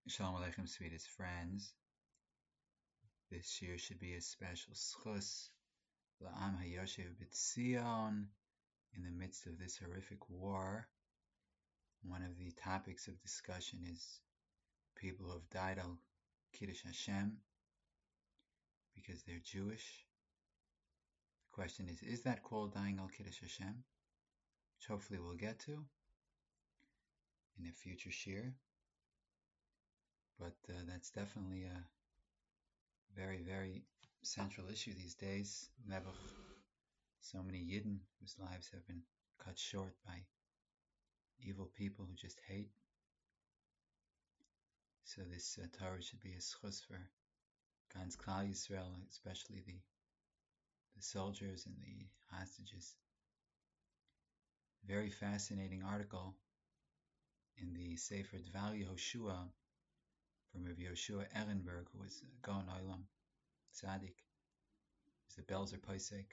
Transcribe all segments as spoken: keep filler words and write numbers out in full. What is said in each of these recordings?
Shalom Aleichem, sweetest friends. This year should be a special schus La'am HaYoshev B'Tzion in the midst of this horrific war. One of the topics of discussion is people who have died al Kiddush Hashem because they're Jewish. The question is, is that called dying al Kiddush Hashem? Which hopefully we'll get to in a future shir. But uh, that's definitely a very, very central issue these days. Nebuch, so many Yidden whose lives have been cut short by evil people who just hate. So this uh, Torah should be a schus for Gans Klal Yisrael, especially the, the soldiers and the hostages. Very fascinating article in the Sefer Dvar Yehoshua from Rabbi Yoshua Ehrenberg, who was a Gaon Olam Tzaddik. It's the Belzer Paisek.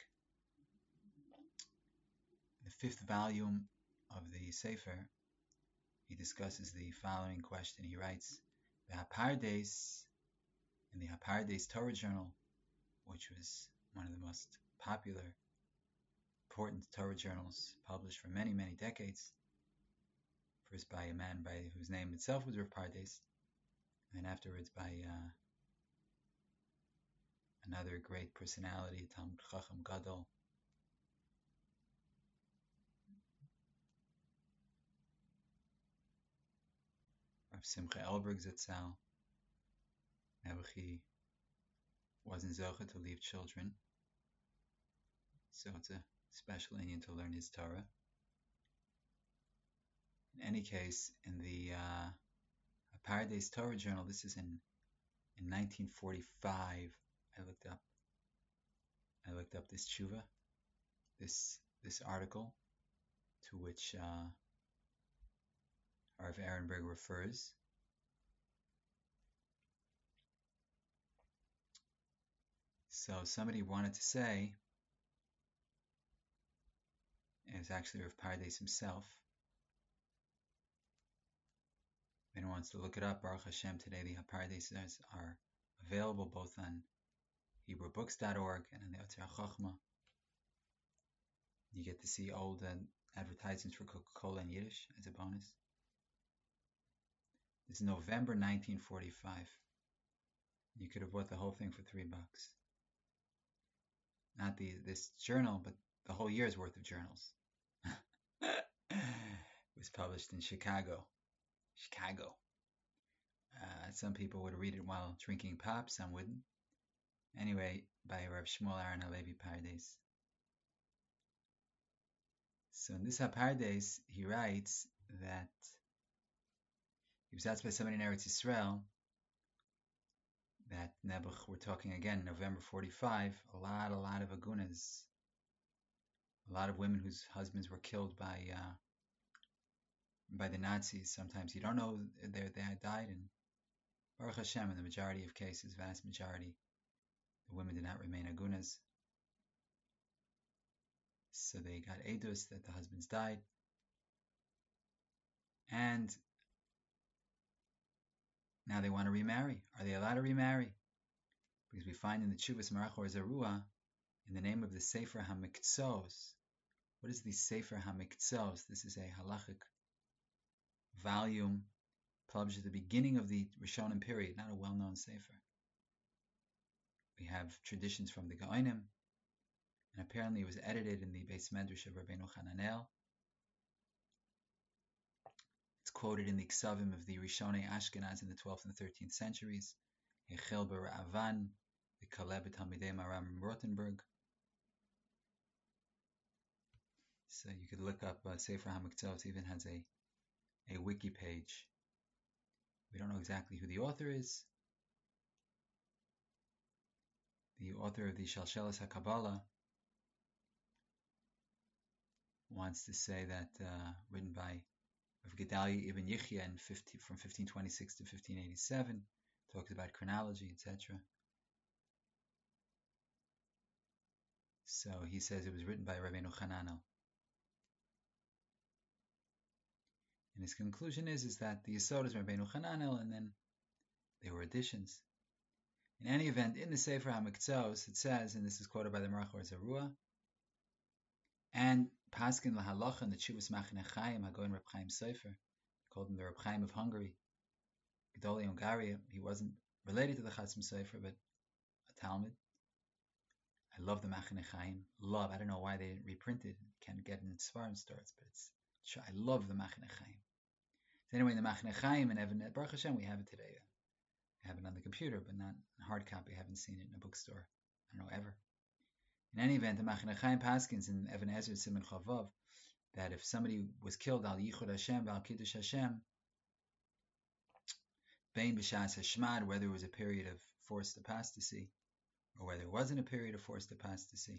The fifth volume of the Sefer, he discusses the following question. He writes, the Hapardes, in the Hapardes Torah Journal, which was one of the most popular, important Torah journals published for many, many decades, first by a man by whose name itself was Rav Pardes, and afterwards by uh, another great personality, Talmud Chacham Gadol, Rav Simcha Elberg Zatzal. Nebuchi wasn't zocha to leave children, so it's a special Indian to learn his Torah. In any case, in the uh, Pardes Torah Journal, this is in in nineteen forty-five. I looked up. I looked up this tshuva, this this article, to which uh, Rav Ehrenberg refers. So somebody wanted to say, it was actually Rav Pardes himself. If anyone wants to look it up, Baruch Hashem, today the Hapardes are available both on Hebrew Books dot org and on the Otzar Chochmah. You get to see old uh, advertisements for Coca-Cola in Yiddish as a bonus. This is November nineteen forty-five. You could have bought the whole thing for three bucks. Not the this journal, but the whole year's worth of journals. It was published in Chicago. Chicago. Uh, some people would read it while drinking pop, some wouldn't. Anyway, by Rav Shmuel Aaron Halevi Pardes. So in this Hapardes, he writes that he was asked by somebody in Eretz Yisrael that Nebuch, we're talking again, November forty-five, a lot, a lot of agunas, a lot of women whose husbands were killed by uh, by the Nazis. Sometimes you don't know they they had died, and Baruch Hashem, in the majority of cases, vast majority, the women did not remain agunas. So they got edus that the husbands died, and now they want to remarry. Are they allowed to remarry? Because we find in the Chuvas Marachor Zerua, in the name of the Sefer HaMiktzos. What is the Sefer HaMiktzos? This is a halachic volume published at the beginning of the Rishonim period, not a well-known Sefer. We have traditions from the Gaonim, and apparently it was edited in the Beis Medrash of Rabbeinu Hananel. It's quoted in the Ksavim of the Rishonei Ashkenaz in the twelfth and thirteenth centuries, Echel B'Ra'avan, the Kaleb Talmidei Maram Rothenburg. So you could look up uh, Sefer HaMiktzos, even has a, a wiki page. We don't know exactly who the author is. The author of the Shalshelas HaKabbalah wants to say that, uh, written by Rav Gedalia Ibn Yichya in fifty, from fifteen twenty-six to fifteen eighty-seven, talks about chronology, et cetera. So he says it was written by Rabbeinu Hananel. And his conclusion is, is that the Yisod is Rabbeinu Hananel, and then They were additions. In any event, in the Sefer HaMiktzos, it says, and this is quoted by the Marachor Zarua, and Paskin LaHalacha and the Chuvas Machne Chaim, Hagoin Reb Chaim Sefer, called him the Reb Chaim of Hungary, Gedolei Hungaria. He wasn't related to the Chatzim Sefer, but a Talmud. I love the Machne Chaim. Love. I don't know why they didn't reprint it. Can't get it in Svarim stores, but it's. I love the Machne Chaim. So anyway, the Machne Chaim and Evan Baruch Hashem, we have it today. I have it on the computer, but not in hard copy. I haven't seen it in a bookstore. I don't know ever. In any event, the Machne Chaim Paskins in Evan Ezer Siman Chavav that if somebody was killed al Yichud Hashem, al Kiddush Hashem, Bein B'Shas Hashmad, whether it was a period of forced apostasy or whether it wasn't a period of forced apostasy,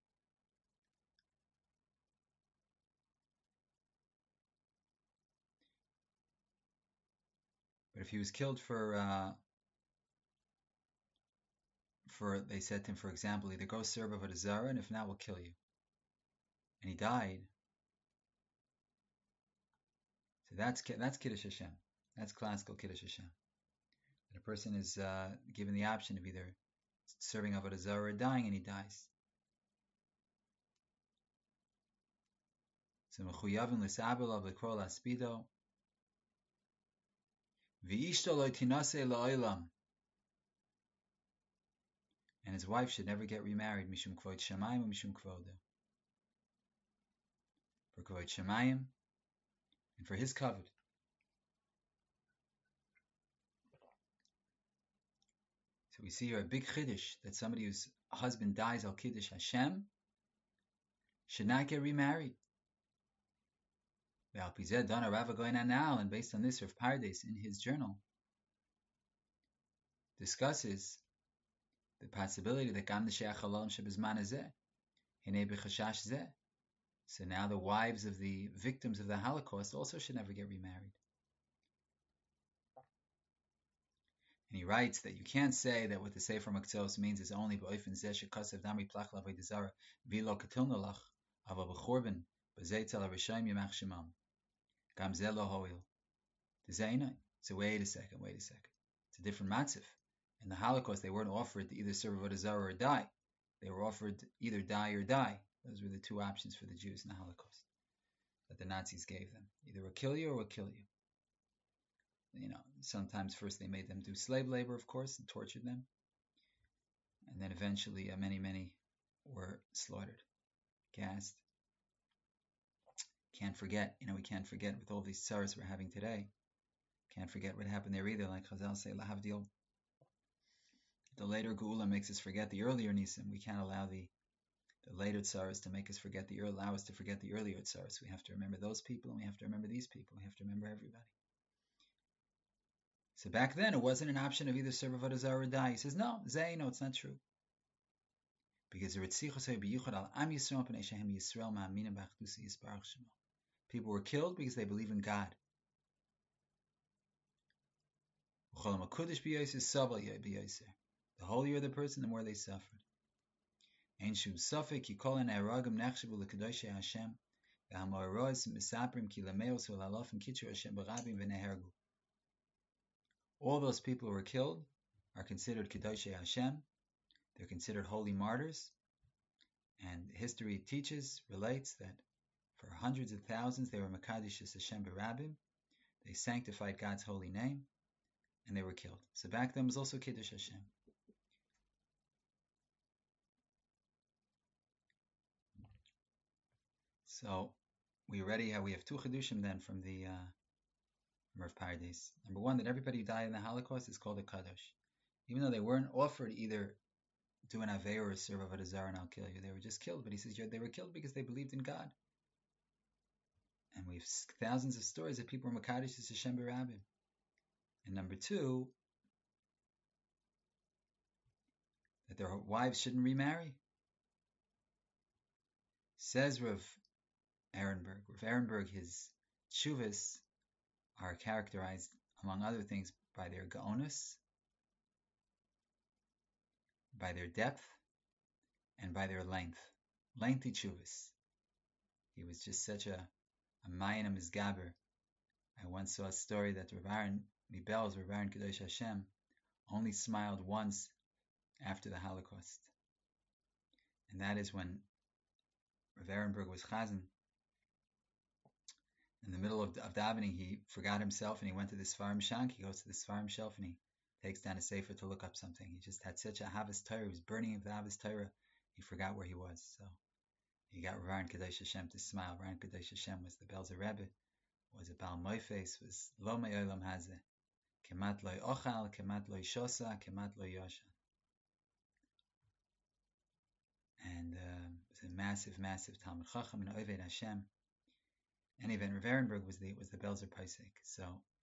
but if he was killed for, uh, for they said to him, for example, either go serve Avodah Zarah, and if not, we'll kill you. And he died. So that's that's Kiddush Hashem. That's classical Kiddush Hashem. And a person is uh, given the option of either serving Avodah Zarah or dying, and he dies. So mechuyavin l'sabel l'kol aspido v'ishto lo tinase la'olam, and his wife should never get remarried mishum kvod shamayim and mishum kvodo, for kvod shamayim and for his kavod. So we see here a big chiddush that somebody whose husband dies al kiddush Hashem should not get remarried. And based on this, Rav Pardes in his journal discusses the possibility that gam neshei halal shebizman hazeh hinei b'chashash zeh. So now the wives of the victims of the Holocaust also should never get remarried. And he writes that you can't say that what the Sefer Maktzos means is only b'oifen zeh shekasav dam riplach l'avodah zarah v'lo katilna lach ava b'chorban b'zeh tel harishayim yimach shemam gam zeh lo hoil. So wait a second, wait a second. It's a different matzif. In the Holocaust, they weren't offered to either serve avodah zarah or die. They were offered either die or die. Those were the two options for the Jews in the Holocaust that the Nazis gave them. Either we'll kill you or we'll kill you. You know, sometimes first they made them do slave labor, of course, and tortured them. And then eventually uh, many, many were slaughtered, gassed. Can't forget, you know, we can't forget with all these tsaras we're having today. Can't forget what happened there either, like Chazal say, lahavdil. The later Geula makes us forget the earlier Nisim. We can't allow the the later tsaras to make us forget the allow us to forget the earlier tsaras. We have to remember those people, and we have to remember these people. We have to remember everybody. So back then, it wasn't an option of either serve avodah zarah or die. He says, no, Zay, no, it's not true. Because people were killed because they believe in God. The holier the person, the more they suffered. Ein shum safek ki kol ha'neragim nechshavu l'kadoshei Hashem v'hamoros misaprim ki lameos v'lalofim kitchu Hashem b'rabim v'nehergu. All those people who were killed are considered kadoshei Hashem. They're considered holy martyrs. And history teaches, relates that for hundreds of thousands they were Makadish Hashem b'rabim. They sanctified God's holy name, and they were killed. So back then was also Kiddush Hashem. So we already have we have two Chidushim then from the uh, Rav Pardes. Number one, that everybody who died in the Holocaust is called a Kadosh. Even though they weren't offered either do an Avei or a serve avodah zarah and I'll kill you. They were just killed. But he says they were killed because they believed in God. And we have thousands of stories that people were Makadish to Hashem b'rabim. And number two, that their wives shouldn't remarry. Says Rav Ehrenberg. Rav Ehrenberg, his tshuvas are characterized, among other things, by their gaonus, by their depth, and by their length. Lengthy tshuvas. He was just such a, a mayan misgaber. I once saw a story that Rav Aaron Mibel's, Rav Aaron Kadosh Hashem, only smiled once after the Holocaust. And that is when Rav Ehrenberg was chazan. In the middle of, of davening, he forgot himself and he went to the Sfarim Shank. He goes to the Sfarim shelf and he takes down a sefer to look up something. He just had such a Havas Torah. He was burning with the Havas Torah. He forgot where he was. So he got Ran Kadesh Hashem to smile. Ran Kadesh Hashem was the Belzer Rebbe, was a Baal Moifes, was Lo Me'olam Hazeh. Kemat Loi Ochal, Kemat Loi Shosa, Kemat Loi Yosha. And uh, it was a massive, massive Talmud Chacham and Oved Hashem. And even Rav Ehrenberg was the was the Belzer Paisik. So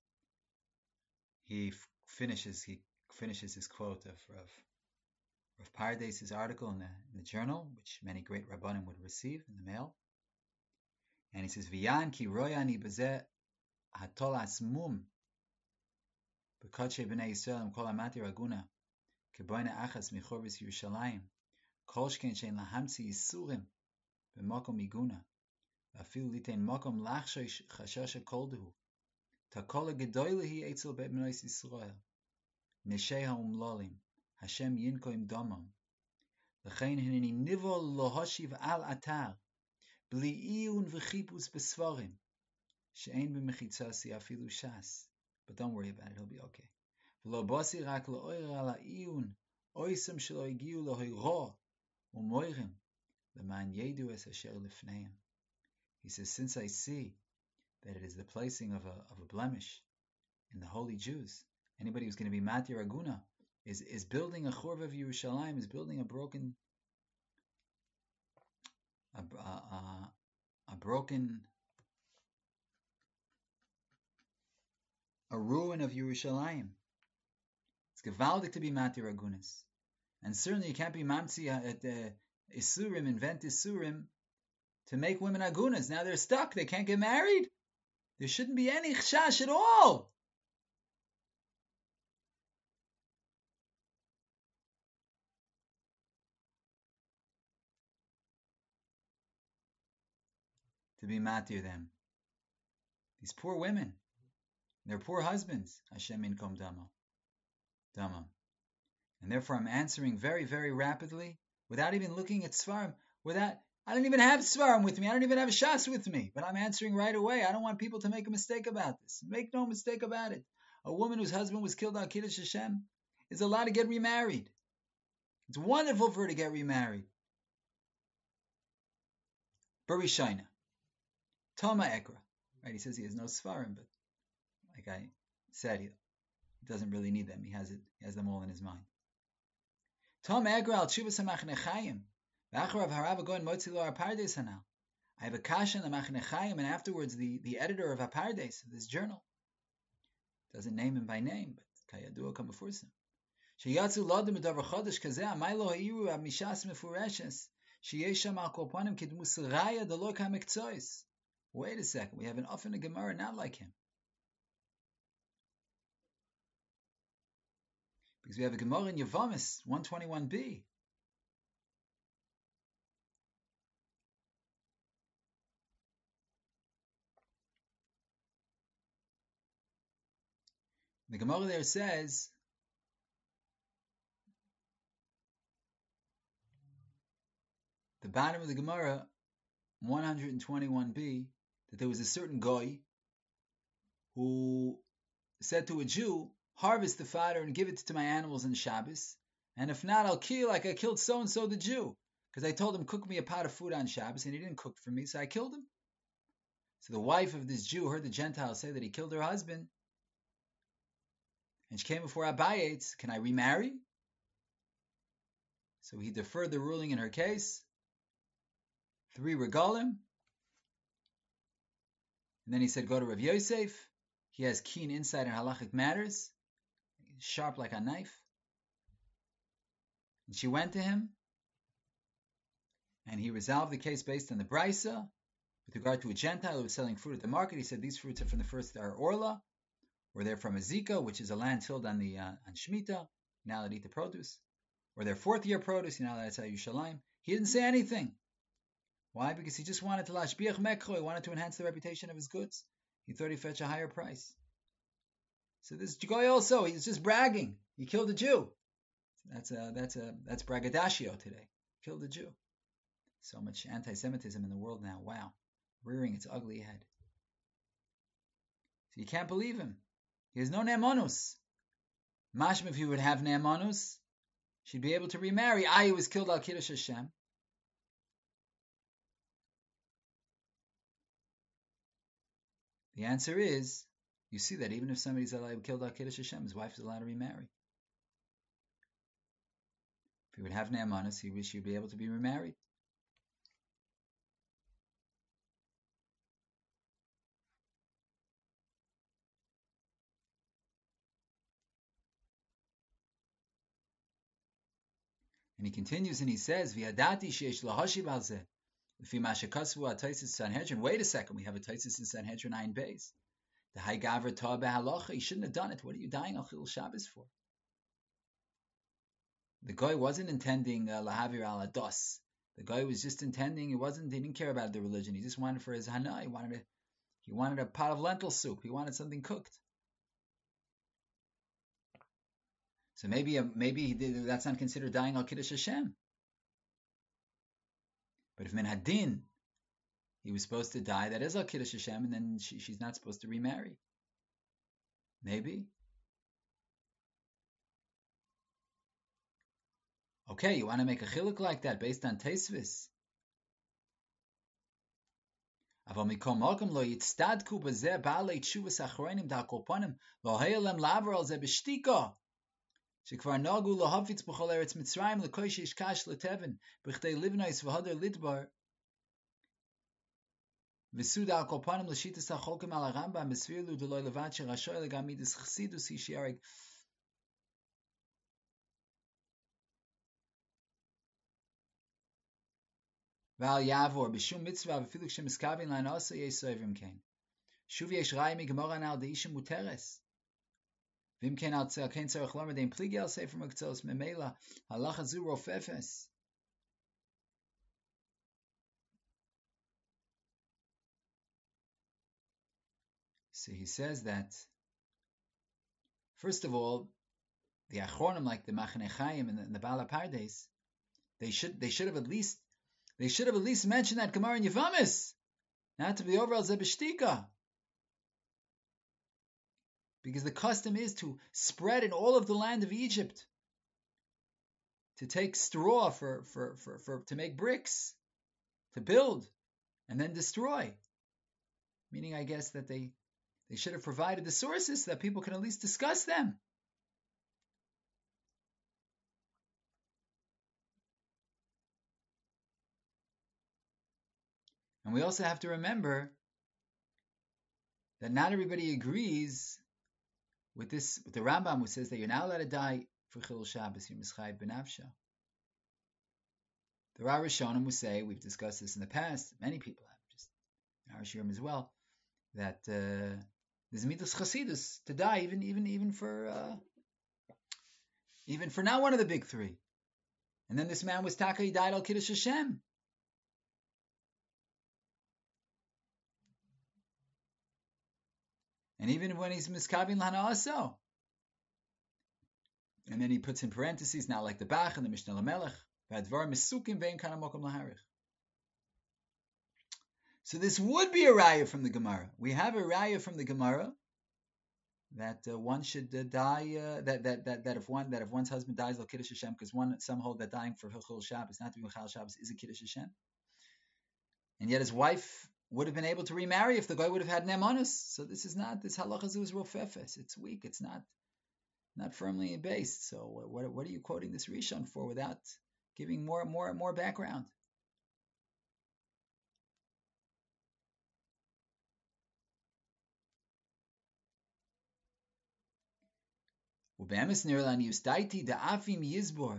he f- finishes he finishes his quote of Rav Rav Pardes' article in the, in the journal, which many great Rabbanim would receive in the mail. And he says, V'yan ki royani b'zeh hatolas mum b'kodshe b'nei Yisrael kol amati raguna keboina achas michorvis Yerushalayim kol shken shein lahamtzi yisurim b'mokom iguna afilu litein mokom lachshosh chashasha kolduhu takola gedoylehi etzel bet b'nois Yisrael neshei ha'umlolim Hashem yinkoim domam l'chein hineni nivo lohoshiv al atar bli iyun v'chipus besvarim she'ein b'mechitzasi afilu shas. But don't worry about it, he'll be okay. V'lo bosi rak lo'oyer ala iyun oisam shelo igiu lo'hoiro u'moirim l'man yedu es asher lifneim. He says, since I see that it is the placing of a of a blemish in the holy Jews, anybody who's going to be Matir Aguna is is building a Chorv of Yerushalayim, is building a broken a, a, a, a broken a ruin of Yerushalayim. It's gewaldig to be Matir Agunas. And certainly you can't be Mamtzi at the Isurim, invent Isurim to make women Agunas. Now they're stuck, they can't get married. There shouldn't be any chashash at all. To be Matir them. These poor women, their poor husbands, Hashem inkom dama. Dama. And therefore I'm answering very, very rapidly, without even looking at Svarim, without, I don't even have Svarim with me, I don't even have a Shas with me, but I'm answering right away. I don't want people to make a mistake about this. Make no mistake about it. A woman whose husband was killed on Kiddush Hashem is allowed to get remarried. It's wonderful for her to get remarried. Barishaina. Tama Ekra. Right, he says he has no Svarim, but like I said, he doesn't really need them. He has it. He has them all in his mind. Tama Ekra al Tshuvas HaMachne Chaim. V'acharav harav agoin motzi lo Apardes hanal. I have a kasha in the Machne Chaim, and afterwards the, the editor of Apardes, of this journal, doesn't name him by name, but kayadua come before him. Sheyatzu lodim b'davar chodesh kazeh amay lo ha'iru ab mishas mefureshes sheyesh sham al kol panim kidmus raya delo kamektzois. Wait a second, we have an Ofen a Gemara not like him. Because we have a Gemara in Yavamis, one twenty-one b. The Gemara there says, the bottom of the Gemara, one twenty-one b, that there was a certain guy who said to a Jew, harvest the fodder and give it to my animals in Shabbos, and if not, I'll kill like I killed so-and-so the Jew, because I told him, cook me a pot of food on Shabbos, and he didn't cook for me, so I killed him. So the wife of this Jew heard the Gentile say that he killed her husband, and she came before Abaye, can I remarry? So he deferred the ruling in her case, three regalim, and then he said, go to Rav Yosef. He has keen insight in halachic matters, sharp like a knife. And she went to him, and he resolved the case based on the Brisa. With regard to a Gentile who was selling fruit at the market, he said these fruits are from the first are Orla, or they're from Azika, which is a land tilled on the uh, on Shemitah, now that eat the produce, or their fourth year produce, you know that's how Yerushalayim. He didn't say anything. Why? Because he just wanted to lashbiach mekro, he wanted to enhance the reputation of his goods. He thought he'd fetch a higher price. So this guy also, he's just bragging. He killed a Jew. That's a that's a that's braggadocio today. Killed a Jew. So much anti-Semitism in the world now. Wow, rearing its ugly head. So you can't believe him. He has no ne'emanus. Mashma, if he would have ne'emanus, she'd be able to remarry. Ah, he was killed al Kiddush Hashem. The answer is, you see that even if somebody's allowed killed al Kiddush Hashem, his wife is allowed to remarry. If he would have ne'emanus, he would she'd be able to be remarried. And he continues and he says, "V'yadati sheyesh lahashiv al zeh." Wait a second, we have a Taisus in Sanhedrin nine Beis. The High Gavra Tah Behalacha, he shouldn't have done it. What are you dying al Chilul Shabbos for? The guy wasn't intending Lahavir al Ados. The guy was just intending, he wasn't, he didn't care about the religion. He just wanted for his Hana, he wanted a, he wanted a pot of lentil soup. He wanted something cooked. So maybe maybe that's not considered dying al Kiddush Hashem. But if min hadin, he was supposed to die, that is al Kiddush Hashem, and then she, she's not supposed to remarry. Maybe. Okay, you want to make a chiluk like that based on Teisvis. Aval mikom malkum lo yitztadku b'zeh ba'alei tshuvas achronim da'kolponim lo hayalem laver al zeh b'shtika. Shekvar nagu lo hafitz b'chol eretz Mitzrayim l'koi sheishkash l'teven b'chtei livnais v'hader lidbar. V'su da'kolponim l'shitas ha'cholkim al ha'rambam b'svirlu d'loi levat sherashoy legamidus chsidus yishiareg. Val Yavor b'shum mitzvah v'filuk shemiskavin lan asa yesovim kain. Shuv yesh rai mi gemara nal deisha muteres. Vim kain al tzel kain tzarech lomer dein pligi al sefer mektzos memela halacha zu rofefes. So he says that, first of all, the Achronim, like the Machanei Chaim and the, and the Baal HaPardes, they should they should have at least They should have at least mentioned that Gemara in Yevamis, not to be over al Zebeshtika. Because the custom is to spread in all of the land of Egypt, to take straw for, for, for, for to make bricks, to build, and then destroy. Meaning, I guess, that they, they should have provided the sources so that people can at least discuss them. And we also have to remember that not everybody agrees with this, with the Rambam, who says that you're not allowed to die for Chilul Shabbos, you're mischayev b'nafsha. There are Rishonim who say, we've discussed this in the past, many people have, just in our shiurim as well, that uh, there's midas chasidus to die, even even even for uh, even for not one of the big three. And then this man was taka, he died al Kiddush Hashem. And even when he's miskavin lana also. And then he puts in parentheses, not like the Bach and the Mishnah Lamelech, v'advar misukim ve'im kana mokum laharich. So this would be a raya from the Gemara. We have a raya from the Gemara that uh, one should uh, die. Uh, that, that that that if one that if one's husband dies, al Kiddush Hashem, because one some hold that dying for Chilul Shabbos, not to be Chilul Shabbos, is a Kiddush Hashem. And yet his wife would have been able to remarry if the guy would have had ne'emanus. So this is not, this halacha is rofefes. It's weak. It's not not firmly based. So what what are you quoting this Rishon for without giving more more more background? Ubemis nirlan yustaiti da'afim yizbor.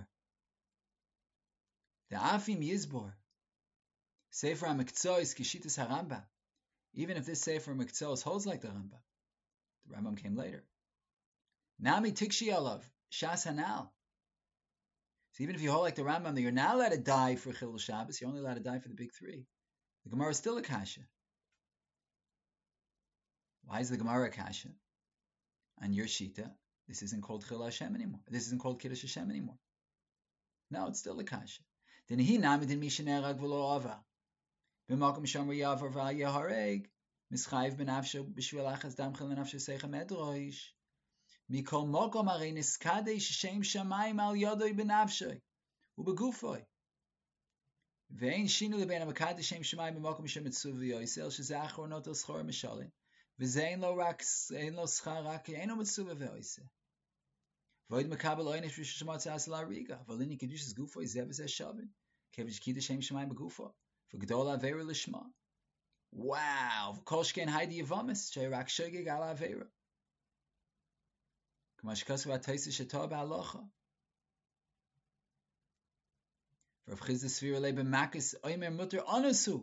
Da'afim yizbor. Sefer HaMektzos is Kishitas HaRambam. Even if this Sefer HaMektzos holds like the Rambam, the Rambam came later. Nami Tikshi Alav, Shas Hanal. So even if you hold like the Rambam, that you're not allowed to die for Chilul Shabbos, you're only allowed to die for the big three. The Gemara is still a kasha. Why is the Gemara a kasha? on your shita, this isn't called Chil Hashem anymore. This isn't called Kiddush Hashem anymore. No, it's still a kasha. Then he namidin mishanerag v'lo ava. B'makom shomer yavar v'al yahareg. Mischayiv b'nafsho b'shvil achas dam chil nafsho secha medroish. Mikol mokom arei niskadei shem shamayim al yodoi b'nafshoi. U'b'gufoi. Ve'ein shinu lebein ha-makadei shem shamayim b'makom shem mitzuv v'yoisel shezachor notel schor mishalim. V'zein lo rak, ein lo schar rak, ein lo mitzuv v'yoisel. Void makabel oynish v'shishmat z'as la riga. V'lini kedushas gufoi zev zeh shavin. Kevish kiddush shem shamayim b'gufo. V'gdol avera l'shma. Wow. V'kol shkein haidi yavamis. She'rak shogeg al avera. K'mash kasu v'ataysi shetah ba'alocha. Rav Chizda Sfira le b'makis oymer mutter onusu.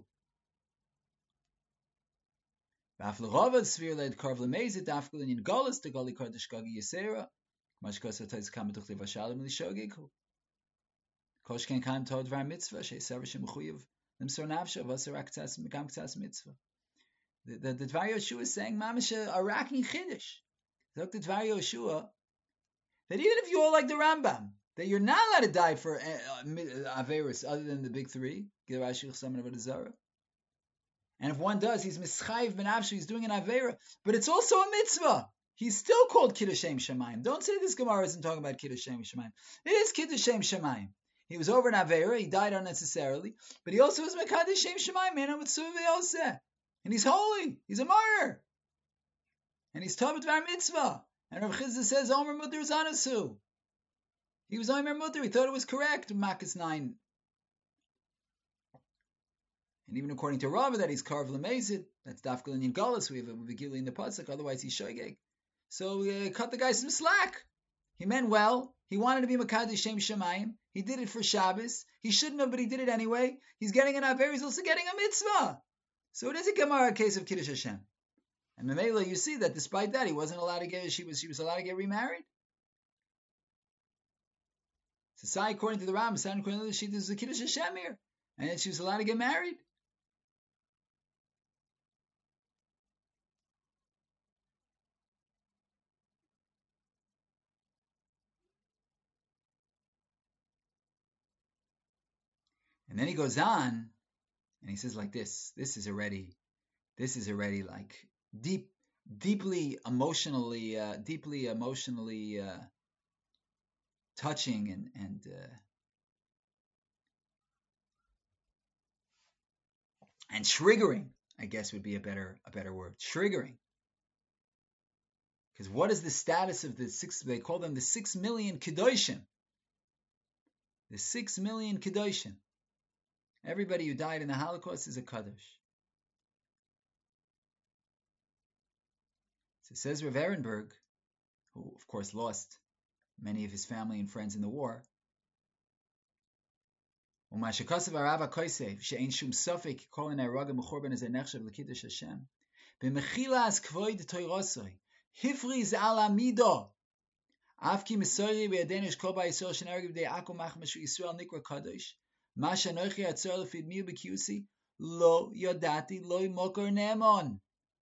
V'af l'ravad Sfira le d'karv l'mezit dafkul in golas t'goli kodesh gagi yisera. K'mash kasu v'ataysi kametuch li v'shalim l'shogegu. Kol shkein kaim tod var mitzvah she'sever she'mechuyev l'msor nafsho v'asar aktas m'gam ktas mitzvah. The, the, the Dvar Yoshua is saying, Mamish a Arakni Chiddush. Look, the Dvar Yoshua, that even if you all like the Rambam, that you're not allowed to die for uh, Averis other than the big three, Gerash Yichsam and Avodah Zarah. And if one does, he's Mischayiv ben Avshu, he's doing an Avera, but it's also a mitzvah. He's still called Kiddush Shem Shemayim. Don't say this Gemara isn't talking about Kiddush Shem Shemayim. It is Kiddush Shem Shemayim. He was over an Avera, he died unnecessarily, but he also was Mekadosh Shem Shemayim, man, with Suvi Yoseh. And he's holy. He's a martyr. And he's Tabat Var Mitzvah. And Rav Chizda says, Omer Mutter is Anasu. He was Omer Mutter. He thought it was correct. Makkos nine. And even according to Rava, that he's Karv Lemezid. That's Dafkal in Galus. We have a Vigili in the Pasuk. Otherwise, he's Shogeg. So we uh, cut the guy some slack. He meant well. He wanted to be Mekadosh Shem Shemayim. He did it for Shabbos. He shouldn't have, but he did it anyway. He's getting an Aver. He's also getting a mitzvah. So it is a Gemara case of Kiddush Hashem. And Mamela, you see that despite that, he wasn't allowed to get, she was, she was allowed to get remarried. So Sai, according to the Ram, Sai, according to the Shita, is a Kiddush Hashem here. And then she was allowed to get married. And then he goes on, and he says like this, this is already, this is already like deep, deeply emotionally, uh, deeply emotionally uh, touching and, and uh, and triggering, I guess would be a better, a better word, triggering. Because what is the status of the six, they call them the six million Kedoshim. The six million Kedoshim. Everybody who died in the Holocaust is a Kadosh. So it says Rav Ehrenberg, who of course lost many of his family and friends in the war, Umashakasav Arava Koisev, she'ein shum safek kol in ha'ragim b'chorban ezeh nechshav l'kiddush Hashem, b'mechilas kvoid toirosoi, hifriz al amido, afki misori v'yadenish kol ba'yisrael shenargim b'dei akum machmashu Yisrael nikra kadosh, Masha nochi atzor lefid miu b'kiusi, lo yodati lo mokor nemon.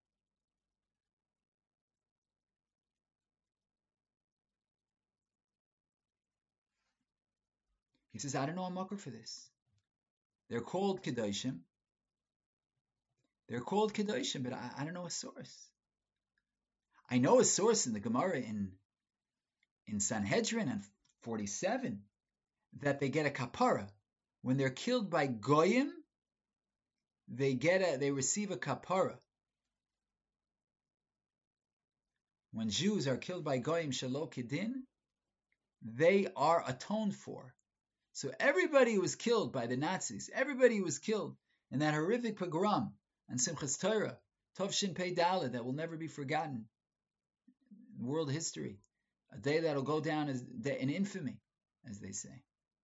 He says, I don't know a mokor for this. They're called Kedoshim. They're called Kedoshim, but I, I don't know a source. I know a source in the Gemara in, in Sanhedrin and forty-seven that they get a kapara. When they're killed by goyim, they get a, they receive a kapara. When Jews are killed by goyim shelo kedin, they are atoned for. So everybody who was killed by the Nazis, everybody who was killed in that horrific pogrom on Simchas Torah, Tov Shin Pei Daled, that will never be forgotten in world history, a day that will go down as in infamy, as they say.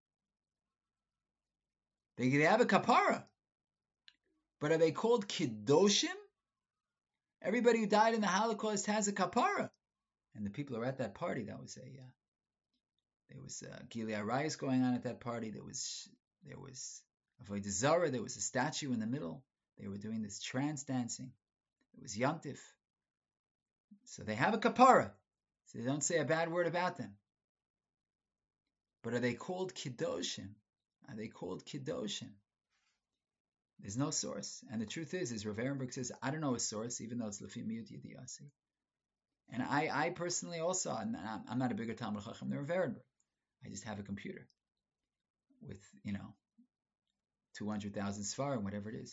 They have a kapara. But are they called Kiddoshim? Everybody who died in the Holocaust has a kapara. And the people who were at that party, that was a, uh, there was uh, Gilead Arayos going on at that party. There was, there was Avodah Zarah. There was a statue in the middle. They were doing this trance dancing. It was Yom Tif. So they have a kapara. So they don't say a bad word about them. But are they called Kedoshim? Are they called Kedoshim? There's no source. And the truth is, is Rav Ehrenberg says, I don't know a source, even though it's Lefi Miyut Yediyasi. And I, I personally also, I'm not, I'm not a bigger Talmud Chacham than Rav Ehrenberg. I just have a computer with, you know, two hundred thousand Sfarim, whatever it is.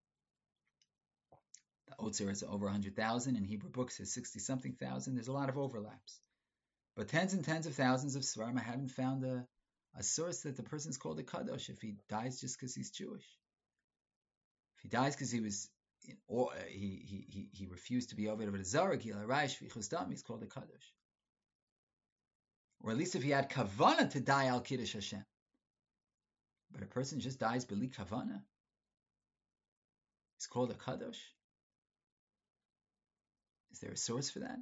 The Otzer is over one hundred thousand, and Hebrew books is sixty-something thousand. There's a lot of overlaps. But tens and tens of thousands of Sfarim, I haven't found a, a source that the person's called a Kadosh if he dies just because he's Jewish. If he dies because he was, or he, he, he, he refused to be over to Zara, he's called a Kadosh. Or at least if he had Kavana to die al Kiddush Hashem. But a person just dies B'li Kavana, he's called a Kadosh. Is there a source for that?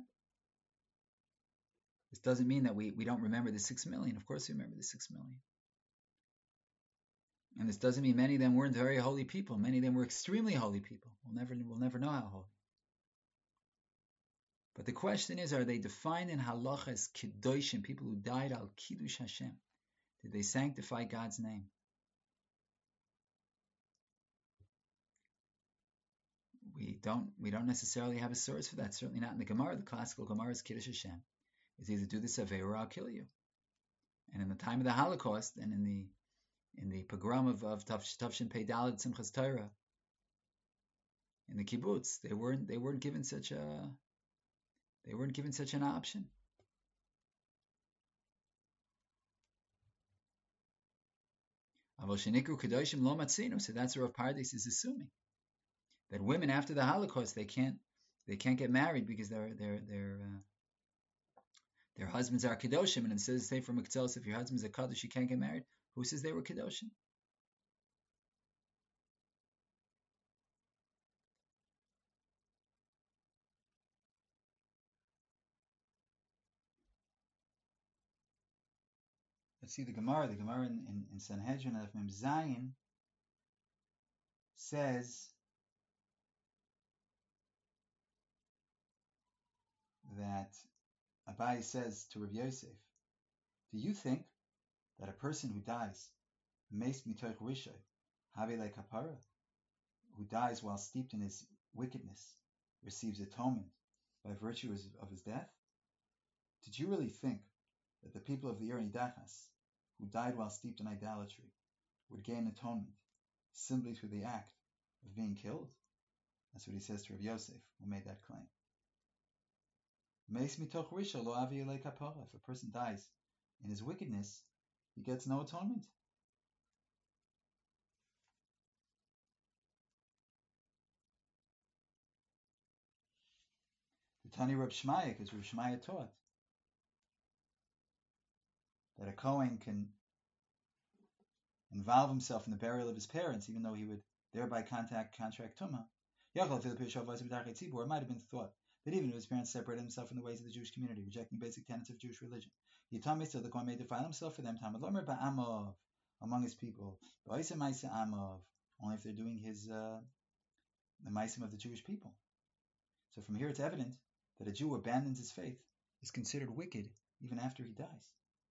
This doesn't mean that we, we don't remember the six million. Of course we remember the six million. And this doesn't mean many of them weren't very holy people. Many of them were extremely holy people. We'll never, we'll never know how holy. But the question is, are they defined in halacha as kiddushim, people who died al kiddush Hashem? Did they sanctify God's name? We don't, we don't necessarily have a source for that. Certainly not in the Gemara. The classical Gemara is kiddush Hashem. It's either do this avera or I'll kill you. And in the time of the Holocaust and in the in the pogrom of, of Tavshin Pei Dalet Simchas Torah, in the kibbutz, they weren't they weren't given such a they weren't given such an option. So that's what Rav Pardes is assuming, that women after the Holocaust they can't they can't get married because they're they're they're uh, their husbands are kedoshim, and it says say from Miktelos, if your husband's a kadosh, you can't get married. Who says they were kedoshim? Let's see the Gemara. The Gemara in, in, in Sanhedrin of Mem Zayin says that Abai says to Rav Yosef, do you think that a person who dies, meis mitoch rishay, have like kapara, who dies while steeped in his wickedness, receives atonement by virtue of his death? Did you really think that the people of the Ir Nidachas, who died while steeped in idolatry, would gain atonement simply through the act of being killed? That's what he says to Rav Yosef, who made that claim. Meis mitoch risha lo avi elei kapara. If a person dies in his wickedness, he gets no atonement. The Tani Reb Shmaya, because Reb Shmaya taught that a Kohen can involve himself in the burial of his parents, even though he would thereby contact contract Tumah. It might have been thought that even if his parents separated himself from the ways of the Jewish community, rejecting basic tenets of Jewish religion, Yitami still the Kohen may defile himself for them, Talmud Lomer ba'amov, among his people, ba'isa ma'isa amov, only if they're doing his uh, the ma'asim of the Jewish people. So from here it's evident that a Jew who abandons his faith is considered wicked even after he dies.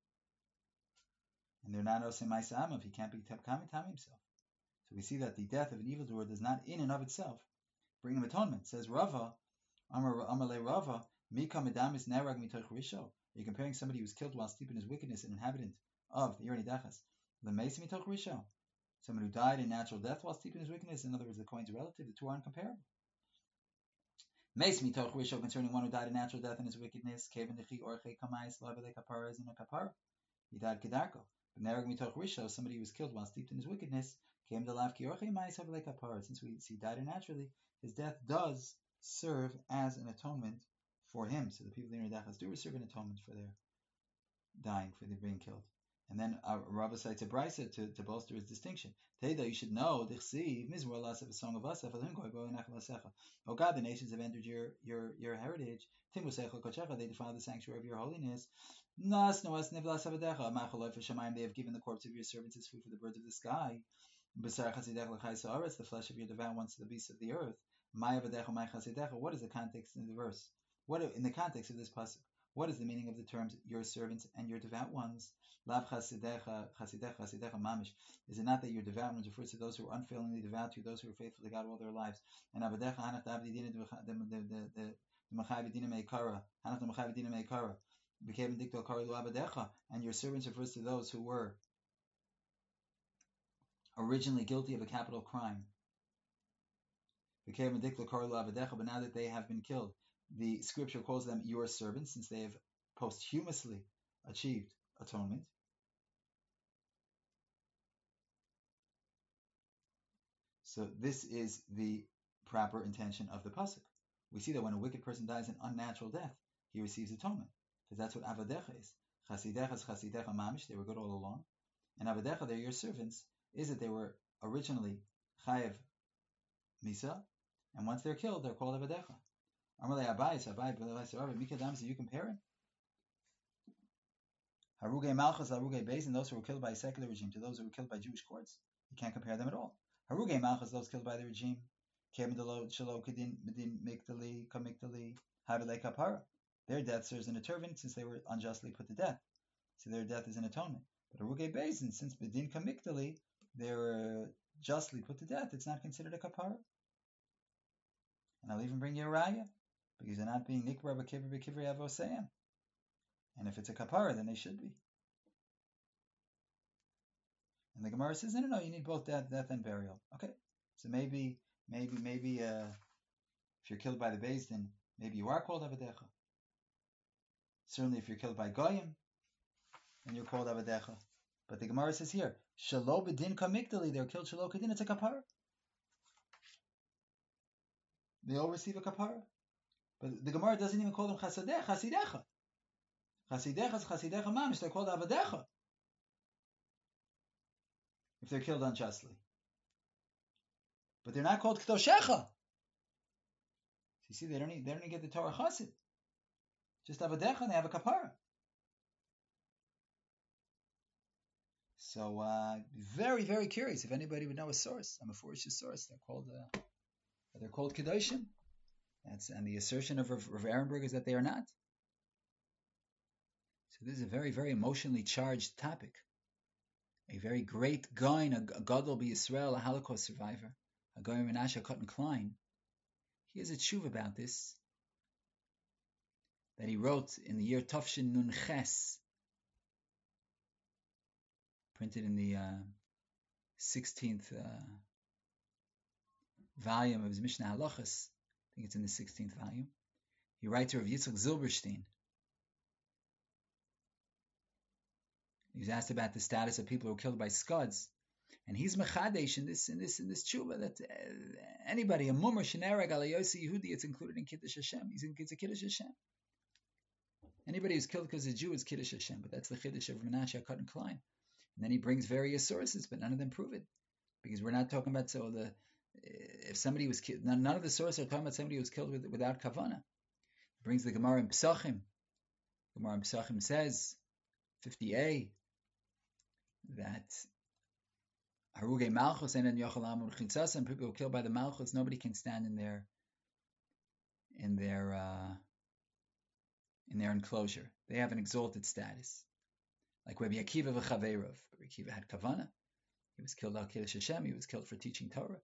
And they're not osei ma'isa amov, he can't be kamitami himself. So we see that the death of an evildoer does not in and of itself bring him atonement. Says Rava, Amar Amale Rava, Mika Medamis Nerag Mitoch Risho. Are you comparing somebody who was killed while steeped in his wickedness, an inhabitant of the Ir Nidachas, the Meis Mitoch Risho, someone who died in natural death while steeped in his wickedness? In other words, the Kohen's relative. The two are incomparable. Meis Mitoch Risho, concerning one who died in natural death in his wickedness, Kevin Dechi Orche Kamais Lavele Kapara is in a kapara. He died Kedarko. But Nerag Mitoch Risho, somebody who was killed while steeped in his wickedness, came to Lav Ki Orche Mais Lavele Kapara. Since we see he died naturally, his death does serve as an atonement for him. So the people in the Nidachas do receive an atonement for their dying, for their being killed. And then uh, Rabbi cites a brisa to, to bolster his distinction. Teda, you should know, Dichsiv, Mizmor Lasef, a song of Asaf, Oh God, the nations have entered your your your heritage. Timusecha Kochecha, they defile the sanctuary of your holiness. Nas Noas Nivlas Avadecha, Machaloi for Shemaim, they have given the corpse of your servants as food for the birds of the sky. B'sar Chasidech L'chai Sa'aretz, the flesh of your devout ones to the beasts of the earth. What is the context in the verse? What in the context of this pasuk? What is the meaning of the terms your servants and your devout ones? Lav chasidecha, chasidecha, chasidecha mamish. Is it not that your devout ones refers to those who are unfailingly devout to, those who are faithful to God all their lives? And avadecha hanach davdidina the machavidina meikara, hanach the machavidina meikara, became dicto karalu avadecha, and your servants refers to those who were originally guilty of a capital crime. Became dicto karalu avadecha, but now that they have been killed, the scripture calls them your servants, since they have posthumously achieved atonement. So this is the proper intention of the pasuk. We see that when a wicked person dies an unnatural death, he receives atonement, because that's what avadecha is. Chasidecha is chasidecha mamish, they were good all along, and avadecha, they're your servants, is that they were originally chayev misa, and once they're killed, they're called avadecha. Amalei abayis, abayis, mikadam, so you compare it. Harugei malchus, harugei beis, and those who were killed by a secular regime to those who were killed by Jewish courts. You can't compare them at all. Harugei malchus, those killed by the regime. Their death serves an atonement since they were unjustly put to death. So their death is an atonement. But Harugei beis, since bedin kamiktali, they were justly put to death, it's not considered a kapara. And I'll even bring you a raya, because they're not being nikbar b'kivri b'kivri avosayim. And if it's a kapara, then they should be. And the Gemara says, no, no, no, you need both death, death and burial. Okay, so maybe, maybe, maybe, uh, if you're killed by the Beis Din, maybe you are called avadecha. Certainly, if you're killed by goyim, then you're called avadecha. But the Gemara says here, shalo bedin kamiktali, they're killed shalo kedin, it's a kapara. They all receive a kapara. But the Gemara doesn't even call them chasadeh, chasidecha. Chasidecha is chasidecha mamish, they're called avadecha if they're killed unjustly. But they're not called k'doshecha. You see, they don't need, they don't even get the Torah chasid. Just avadecha, and they have a kapara. So, uh, very, very curious if anybody would know a source. I'm a Forisha source. They're called, uh, they're called kedoshim. That's, and the assertion of Rav, Rav Ehrenberg is that they are not. So this is a very, very emotionally charged topic. A very great guy, a, a Gadol b'Yisrael, a Holocaust survivor, a guy Menashe Cotton Klein. He has a tshuva about this that he wrote in the year Tafshin Nun Ches, printed in the uh, sixteenth uh, volume of his Mishnah Halachas. I think it's in the sixteenth volume. He writes of Yitzchak Zilberstein. He was asked about the status of people who were killed by scuds, and he's mechadesh in this in this in this tshuva that uh, anybody a mummer shenerag ala Yossi Yehudi, it's included in Kiddush Hashem. He's in it's a Kiddush Hashem. Anybody who's killed because a Jew is Kiddush Hashem, but that's the Kiddush of Menashe Cotton Klein. And then he brings various sources, but none of them prove it, because we're not talking about so the if somebody was killed. None of the sources are talking about somebody who was killed with, without kavana. He brings the Gemara in Pesachim. Gemara in Pesachim says fifty a that Harugei Malchus and Yochalam Urchitzas, and people who are killed by the Malchus, nobody can stand in their in their uh, in their enclosure. They have an exalted status, like Rabbi Akiva v'Chaveirov. Rabbi Akiva had kavana. He was killed al Kiddush Hashem. He was killed for teaching Torah.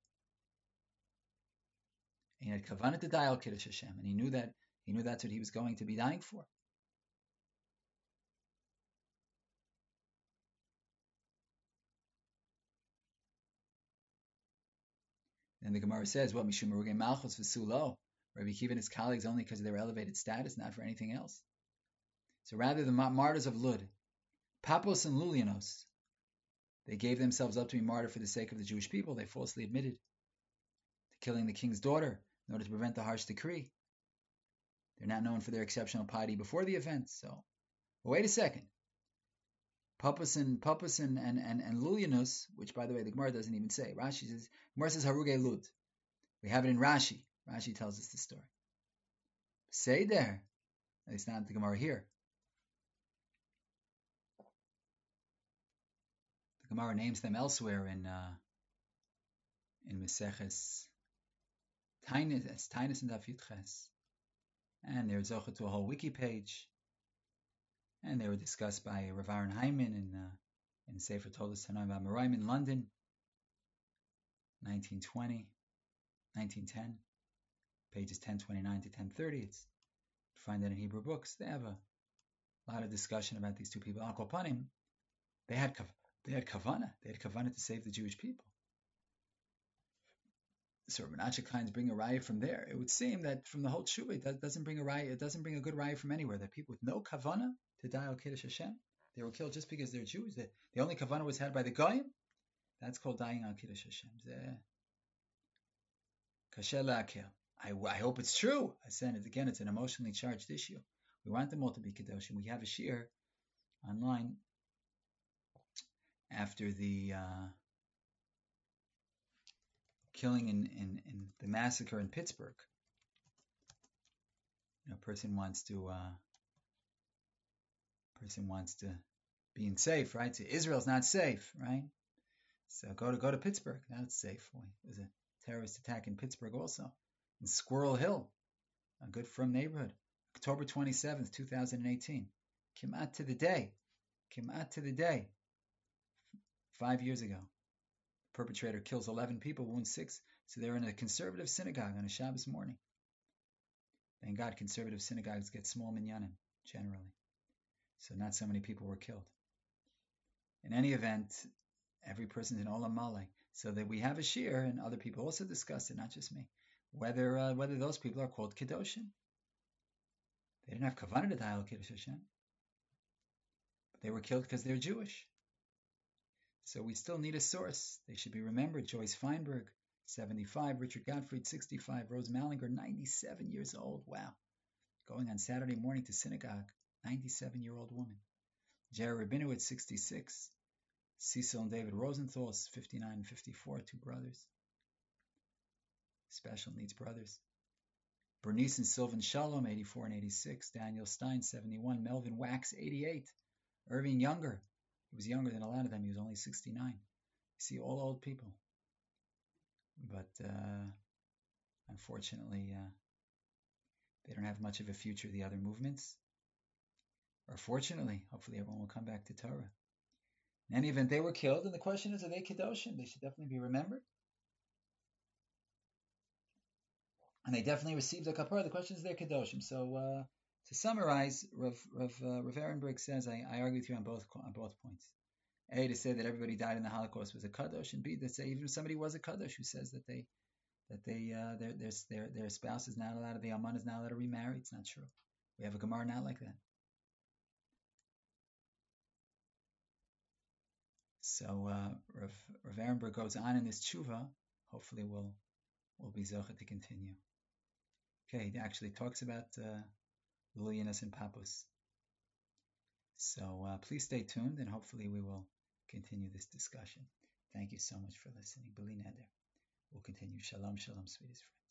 And he had kavana to die al Kiddush Hashem, and he knew that he knew that's what he was going to be dying for. And the Gemara says, well, Mishum Harugei Malchus v'Sulo, Rabbi Akiva and his colleagues only because of their elevated status, not for anything else. So rather, the martyrs of Lud, Papos and Lulianos, they gave themselves up to be martyred for the sake of the Jewish people. They falsely admitted to killing the king's daughter in order to prevent the harsh decree. They're not known for their exceptional piety before the event. So, well, wait a second. Papus and Papus and, and, and, and Lulianus, which by the way the Gemara doesn't even say. Rashi says, Gemara says Harugei Lud. We have it in Rashi. Rashi tells us the story. Say there. It's not the Gemara here. The Gemara names them elsewhere in uh, in Meseches Tainus, Tainus and Daf Yud Ches. And they're zocha to a whole wiki page and they were discussed by Rav Aaron Hyman in uh, in Sefer Toldus Tanoim Amoraim in London, nineteen twenty, nineteen ten, pages ten twenty-nine to ten thirty. It's you find that in Hebrew books. They have a lot of discussion about these two people. Al Kol Panim, they had they had kavana, they had kavana to save the Jewish people. So Menashe Klein's bring a raya from there. It would seem that from the whole tshuva, that doesn't bring a raya. It doesn't bring a good raya from anywhere. That people with no kavana to die al Kiddush Hashem, they were killed just because they're Jews. The, the only kavana was had by the goyim. That's called dying al Kiddush Hashem. Kasher la'akel. I, I hope it's true. I said it again. It's an emotionally charged issue. We want them all to be kedoshim. We have a shiur online after the uh, killing in, in, in the massacre in Pittsburgh. You know, a person wants to uh, person wants to be in safe, right? So Israel's not safe, right? So go to go to Pittsburgh. Now it's safe. There's a terrorist attack in Pittsburgh also. In Squirrel Hill, a good from neighborhood. October twenty-seventh, two thousand eighteen. Kimat to the day. Kimat to the day. Five years ago. Perpetrator kills eleven people, wounds six. So they're in a conservative synagogue on a Shabbos morning. Thank God conservative synagogues get small minyanim, generally. So not so many people were killed. In any event, every person's in Olam Malay. So that we have a shiur, and other people also discussed it, not just me, whether uh, whether those people are called Kedoshim. They didn't have kavanah to die al Kiddush Hashem. But they were killed because they're Jewish. So we still need a source. They should be remembered. Joyce Feinberg, seventy-five. Richard Gottfried, sixty-five. Rose Mallinger, ninety-seven years old. Wow. Going on Saturday morning to synagogue. ninety-seven-year-old woman. Jerry Rabinowitz, sixty-six. Cecil and David Rosenthal, fifty-nine and fifty-four. Two brothers. Special needs brothers. Bernice and Sylvan Shalom, eighty-four and eighty-six. Daniel Stein, seventy-one. Melvin Wax, eighty-eight. Irving Younger. He was younger than a lot of them. He was only sixty-nine. You see, all old people. But uh, unfortunately, uh, they don't have much of a future, the other movements. Or fortunately, hopefully everyone will come back to Torah. In any event, they were killed, and the question is, are they Kedoshim? They should definitely be remembered. And they definitely received a kapara. The question is, they're Kedoshim. So, uh, to summarize, Rav, Rav, uh, Rav Ehrenberg says, I, I argue with you on both on both points. A, to say that everybody died in the Holocaust was a kadosh, and B, to say even if somebody was a kadosh who says that they that they uh, their, their their their spouse is not allowed, the alman is not allowed to remarry, it's not true. We have a gemara not like that. So uh, Rav, Rav Ehrenberg goes on in this tshuva. Hopefully, we'll we'll be zocheh to continue. Okay, he actually talks about uh, Lulianas and Papus. So uh, please stay tuned, and hopefully we will continue this discussion. Thank you so much for listening. B'li neder. We'll continue. Shalom, shalom, sweetest friends.